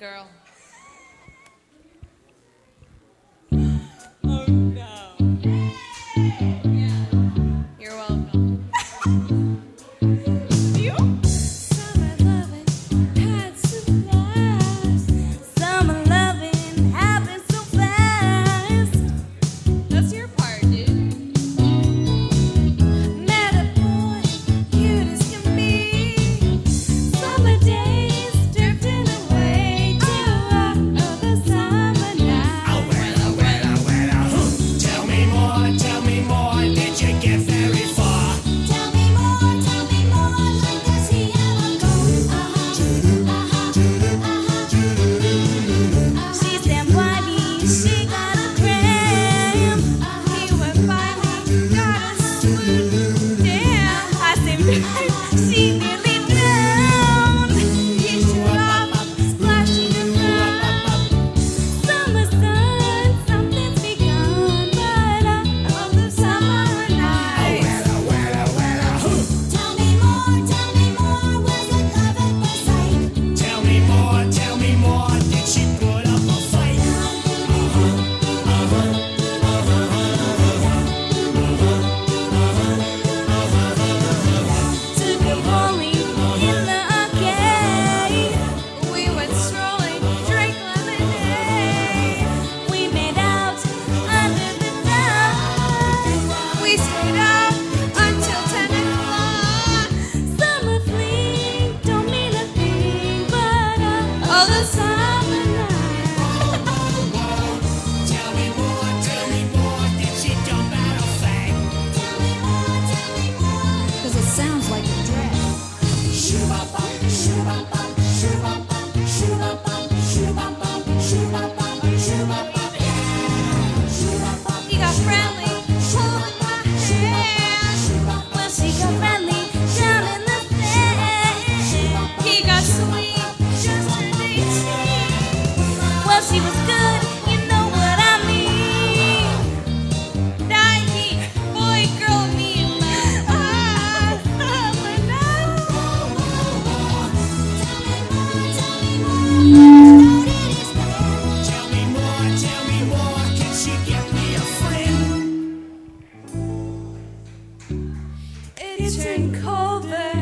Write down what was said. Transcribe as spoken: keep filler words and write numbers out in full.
girl. Oh no. Yeah. You're welcome. You? Summer loving had to last. Summer loving happened so fast. That's your part, dude. Met a boy, cute as can be. Summer days drifting away to another summer night. Oh, well, oh, well, oh, well, oh. Tell me more, tell me more, did you get very far? Tell me more, tell me more. When does he ever go? Uh-huh, uh-huh. She stand by me, she got a cram. He went by me, got a swoon. Damn, I said, she nearly drowned. He shot off, splashing around. Summer sun, something's begun, but I love the summer night. Well, oh, well, oh, well, oh. Tell me more, tell me more. Was it love at first sight? Tell me more, tell me more, did she put up a fight? To be rolling in the arcade, We went strolling, drank lemonade. we made out under the dawn. We stayed out until ten o'clock. Summer fling don't mean a thing, but I Oh, love the the summer night. Tell me more, tell me more, did she jump out of fang? Tell me more, tell me more. Because it sounds like a dress. Shoo-ba-bum, shoo-ba-bum, shoo-ba-bum, shoo-ba-bum, shoo-ba-bum, shoo-ba-bum, shoo-ba-bum, yeah. Shoo-ba-bum, He got friendly, holding my hand. Well, she got friendly down in the sand. He got sweet, just turned eighteen. Well, she was good, you know what I mean. Nike, boy, girl, me, man. Ah, summer night. tell me more, tell me more, can she get me a friend? It turned colder